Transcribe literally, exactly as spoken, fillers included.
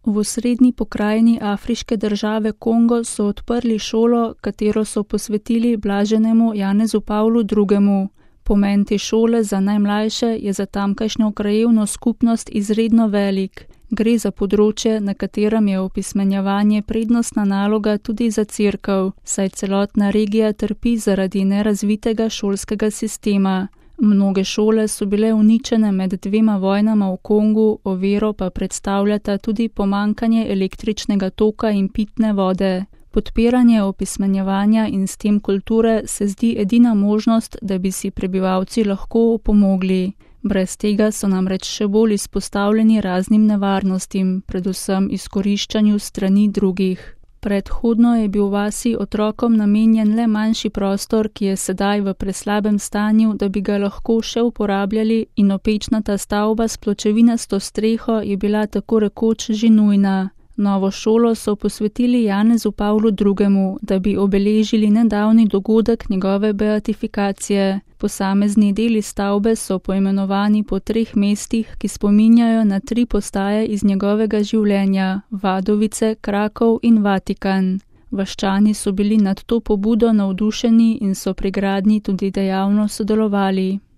V osrednji pokrajini afriške države Kongo so odprli šolo, katero so posvetili blaženemu Janezu Pavlu drugemu. Pomen te šole za najmlajše je za tamkajšnjo krajevno skupnost izredno velik. Gre za področje, na katerem je opismenjevanje prednostna naloga tudi za cerkev, saj celotna regija trpi zaradi nerazvitega šolskega sistema. Mnoge šole so bile uničene med dvema vojnama v Kongu, oviro pa predstavljata tudi pomankanje električnega toka in pitne vode. Podpiranje opismenjevanja in s tem kulture se zdi edina možnost, da bi si prebivalci lahko opomogli. Brez tega so namreč še bolj izpostavljeni raznim nevarnostim, predvsem izkoriščanju strani drugih. Predhodno je bil v vasi otrokom namenjen le manjši prostor, ki je sedaj v preslabem stanju, da bi ga lahko še uporabljali, in opečnata stavba s pločevinasto streho je bila tako rekoč že nujna. Novo šolo so posvetili Janezu Pavlu drugemu, da bi obeležili nedavni dogodek njegove beatifikacije. Posamezni deli stavbe so poimenovani po treh mestih, ki spominjajo na tri postaje iz njegovega življenja: Vadovice, Krakov in Vatikan. Vaščani so bili nad to pobudo navdušeni in so pri gradnji tudi dejavno sodelovali.